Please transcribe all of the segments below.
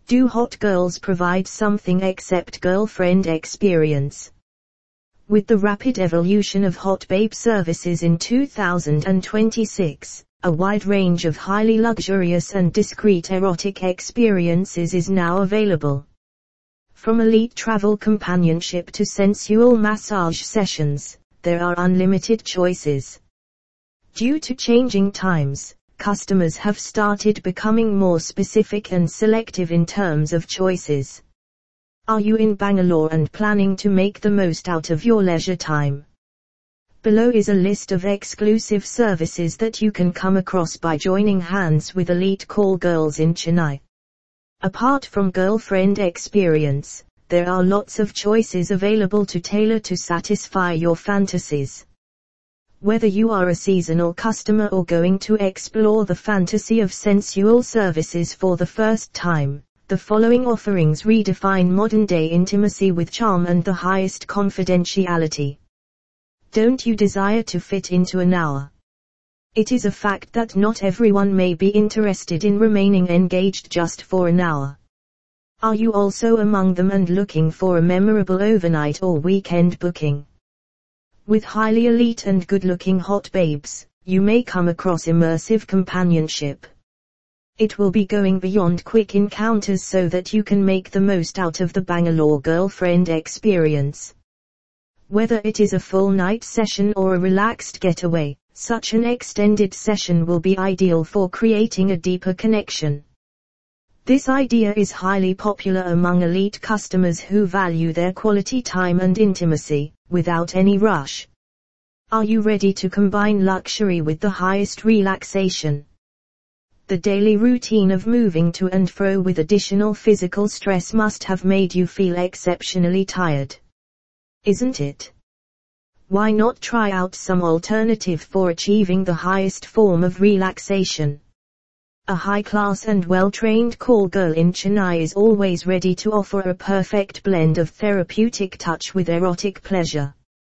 Do hot girls provide something except girlfriend experience? With the rapid evolution of hot babe services in 2026, a wide range of highly luxurious and discreet erotic experiences is now available. From elite travel companionship to sensual massage sessions, there are unlimited choices. Due to changing times, customers have started becoming more specific and selective in terms of choices. Are you in Bangalore and planning to make the most out of your leisure time? Below is a list of exclusive services that you can come across by joining hands with elite call girls in Chennai. Apart from girlfriend experience, there are lots of choices available to tailor to satisfy your fantasies. Whether you are a seasonal customer or going to explore the fantasy of sensual services for the first time, the following offerings redefine modern-day intimacy with charm and the highest confidentiality. Don't you desire to fit into an hour? It is a fact that not everyone may be interested in remaining engaged just for an hour. Are you also among them and looking for a memorable overnight or weekend booking? With highly elite and good-looking hot babes, you may come across immersive companionship. It will be going beyond quick encounters so that you can make the most out of the Bangalore girlfriend experience. Whether it is a full night session or a relaxed getaway, such an extended session will be ideal for creating a deeper connection. This idea is highly popular among elite customers who value their quality time and intimacy, without any rush. Are you ready to combine luxury with the highest relaxation? The daily routine of moving to and fro with additional physical stress must have made you feel exceptionally tired. Isn't it? Why not try out some alternative for achieving the highest form of relaxation? A high-class and well-trained call girl in Chennai is always ready to offer a perfect blend of therapeutic touch with erotic pleasure.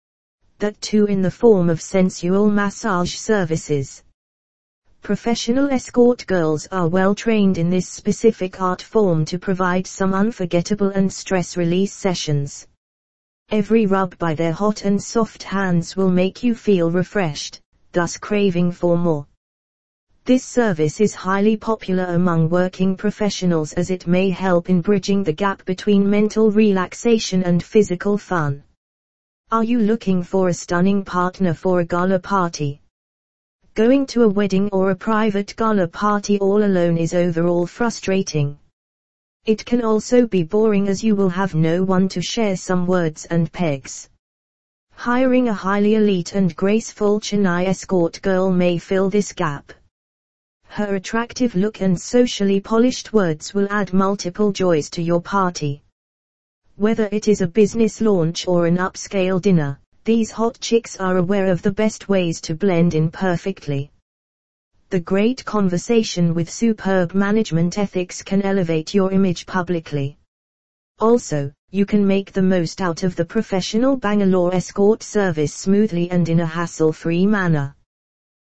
That too in the form of sensual massage services. Professional escort girls are well trained in this specific art form to provide some unforgettable and stress-release sessions. Every rub by their hot and soft hands will make you feel refreshed, thus craving for more. This service is highly popular among working professionals as it may help in bridging the gap between mental relaxation and physical fun. Are you looking for a stunning partner for a gala party? Going to a wedding or a private gala party all alone is overall frustrating. It can also be boring as you will have no one to share some words and pegs. Hiring a highly elite and graceful Chennai escort girl may fill this gap. Her attractive look and socially polished words will add multiple joys to your party. Whether it is a business launch or an upscale dinner, these hot chicks are aware of the best ways to blend in perfectly. The great conversation with superb management ethics can elevate your image publicly. Also, you can make the most out of the professional Bangalore escort service smoothly and in a hassle-free manner.